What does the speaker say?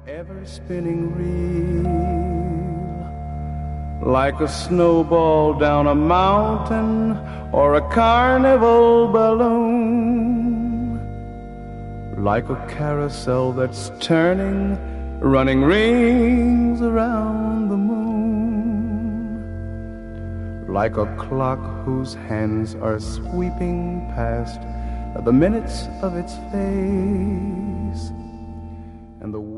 ever-spinning reel, like a snowball down a mountain or a carnival balloon, like a carousel that's turning, running rings around the moon, like a clock whose hands are sweeping past the minutes of its face, and the